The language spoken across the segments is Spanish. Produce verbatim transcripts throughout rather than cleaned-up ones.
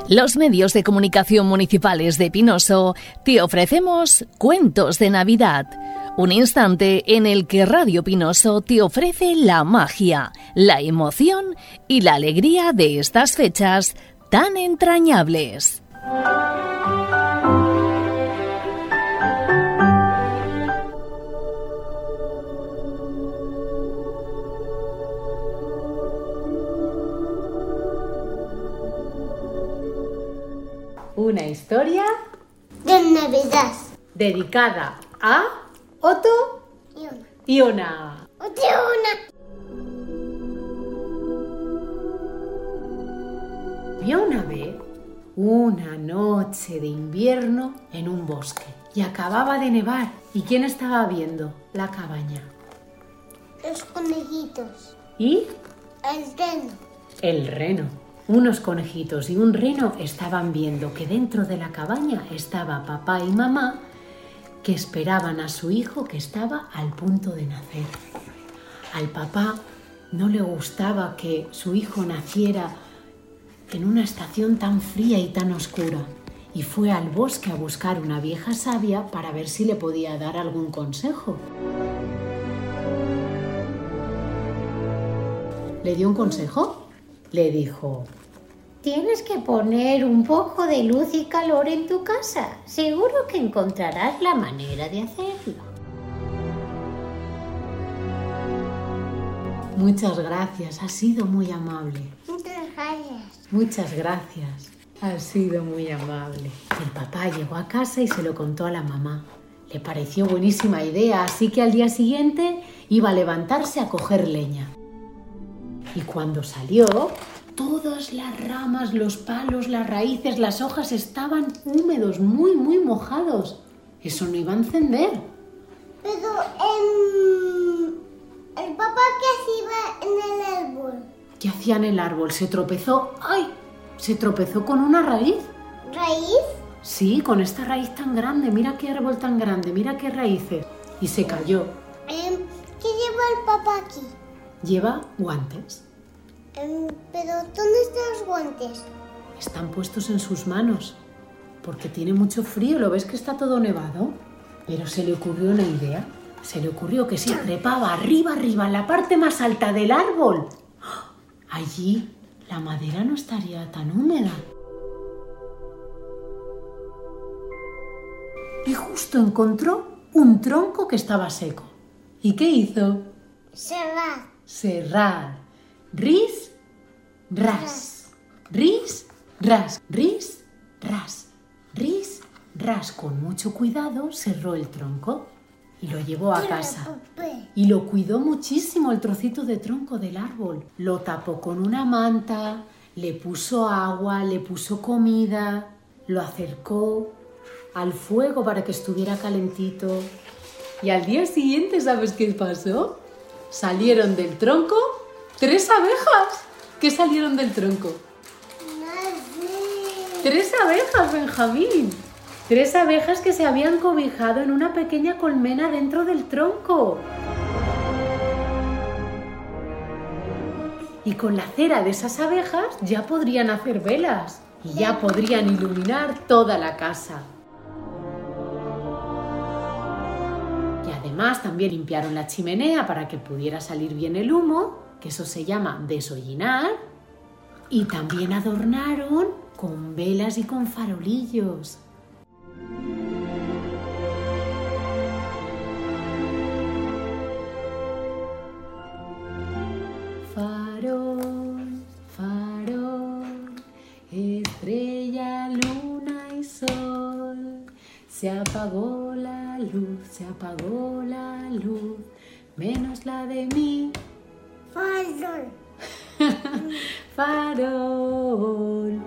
Los medios de comunicación municipales de Pinoso te ofrecemos Cuentos de Navidad, un instante en el que Radio Pinoso te ofrece la magia, la emoción y la alegría de estas fechas tan entrañables. Una historia de Navidad dedicada a Otto y Ona. Otto y Ona. Había una vez una noche de invierno en un bosque y acababa de nevar. ¿Y quién estaba viendo la cabaña? Los conejitos. ¿Y? El reno. El reno. Unos conejitos y un reno estaban viendo que dentro de la cabaña estaba papá y mamá, que esperaban a su hijo que estaba al punto de nacer. Al papá no le gustaba que su hijo naciera en una estación tan fría y tan oscura, y fue al bosque a buscar una vieja sabia para ver si le podía dar algún consejo. ¿Le dio un consejo? Le dijo: tienes que poner un poco de luz y calor en tu casa. Seguro que encontrarás la manera de hacerlo. Muchas gracias, has sido muy amable. Muchas gracias. Muchas gracias, has sido muy amable. El papá llegó a casa y se lo contó a la mamá. Le pareció buenísima idea, así que al día siguiente iba a levantarse a coger leña. Y cuando salió, todas las ramas, los palos, las raíces, las hojas estaban húmedos, muy, muy mojados. Eso no iba a encender. Pero eh, el papá que hacía en el árbol. ¿Qué hacía en el árbol? Se tropezó. ¡Ay! Se tropezó con una raíz. ¿Raíz? Sí, con esta raíz tan grande. Mira qué árbol tan grande, mira qué raíces. Y se cayó. Eh, ¿Qué lleva el papá aquí? Lleva guantes. Um, ¿Pero dónde están los guantes? Están puestos en sus manos, porque tiene mucho frío. ¿Lo ves que está todo nevado? Pero se le ocurrió una idea. Se le ocurrió que si trepaba arriba, arriba, en la parte más alta del árbol, allí la madera no estaría tan húmeda. Y justo encontró un tronco que estaba seco. ¿Y qué hizo? Cerrar. Cerrar. Ris, ras, ris, ras, ris, ras, ris, ras. Con mucho cuidado cerró el tronco y lo llevó a casa. Y lo cuidó muchísimo el trocito de tronco del árbol. Lo tapó con una manta, le puso agua, le puso comida, lo acercó al fuego para que estuviera calentito. Y al día siguiente, ¿sabes qué pasó? Salieron del tronco tres abejas. ¿Qué salieron del tronco? Tres abejas, Benjamín. Tres abejas que se habían cobijado en una pequeña colmena dentro del tronco. Y con la cera de esas abejas ya podrían hacer velas y ya podrían iluminar toda la casa. Y además también limpiaron la chimenea para que pudiera salir bien el humo, que eso se llama deshollinar, y también adornaron con velas y con farolillos. Farol, farol, estrella, luna y sol, se apagó la luz, se apagó la luz, menos la de mí. Farol. Farol.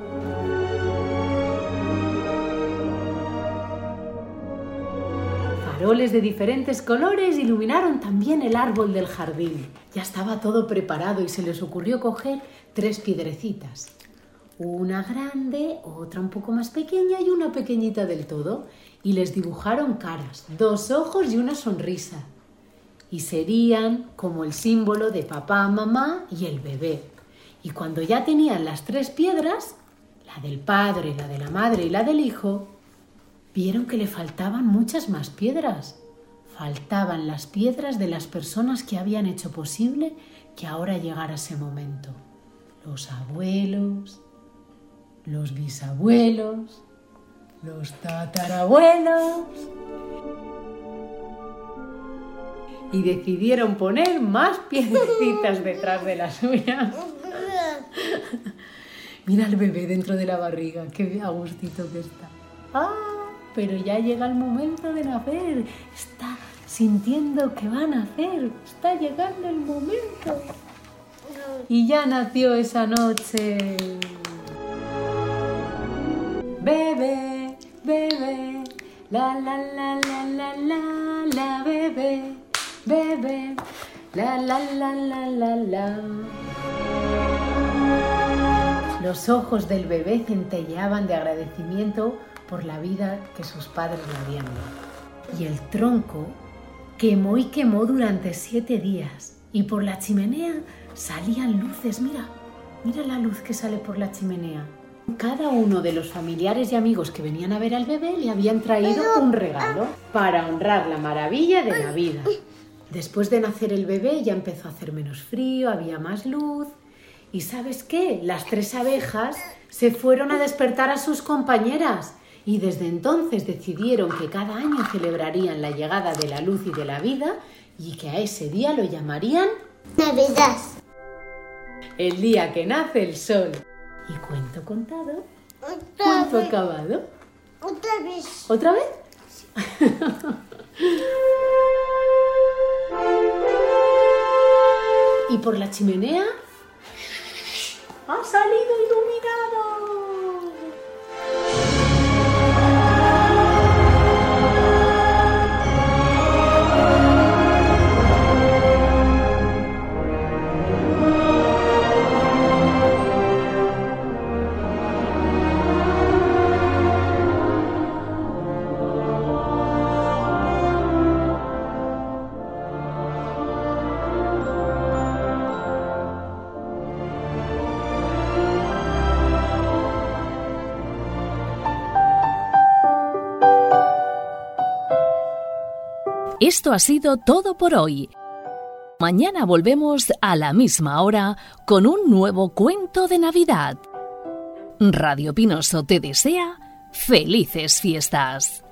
Faroles de diferentes colores iluminaron también el árbol del jardín. Ya estaba todo preparado y se les ocurrió coger tres piedrecitas. Una grande, otra un poco más pequeña y una pequeñita del todo. Y les dibujaron caras, dos ojos y una sonrisa. Y serían como el símbolo de papá, mamá y el bebé. Y cuando ya tenían las tres piedras, la del padre, la de la madre y la del hijo, vieron que le faltaban muchas más piedras. Faltaban las piedras de las personas que habían hecho posible que ahora llegara ese momento. Los abuelos, los bisabuelos, los tatarabuelos. Y decidieron poner más piedrecitas detrás de la suya. Mira al bebé dentro de la barriga, qué a gustito que está. ¡Ah! Pero ya llega el momento de nacer. Está sintiendo que va a nacer. Está llegando el momento. Y ya nació esa noche. Bebé, bebé, la la la la la la la, bebé, bebé, la la la la la la. Los ojos del bebé centelleaban de agradecimiento por la vida que sus padres le habían dado. Y el tronco quemó y quemó durante siete días. Y por la chimenea salían luces. Mira, mira la luz que sale por la chimenea. Cada uno de los familiares y amigos que venían a ver al bebé le habían traído un regalo para honrar la maravilla de la vida. Después de nacer el bebé ya empezó a hacer menos frío, había más luz. ¿Y sabes qué? Las tres abejas se fueron a despertar a sus compañeras y desde entonces decidieron que cada año celebrarían la llegada de la luz y de la vida y que a ese día lo llamarían Navidad. El día que nace el sol. Y cuento contado, Otra cuento vez. acabado. Otra vez. ¿Otra vez? Y por la chimenea ha salido iluminado. Esto ha sido todo por hoy. Mañana volvemos a la misma hora con un nuevo cuento de Navidad. Radio Pinoso te desea felices fiestas.